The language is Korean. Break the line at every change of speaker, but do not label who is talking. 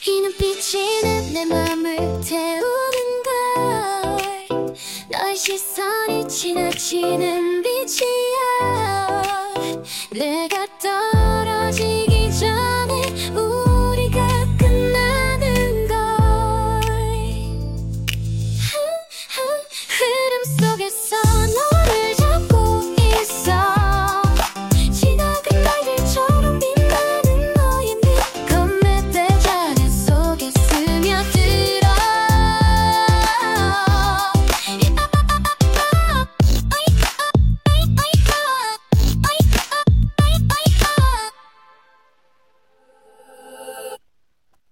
이 눈빛이 내 맘을 태우는 걸 너의 시선이 지나치는 빛이야 내가 떨어지기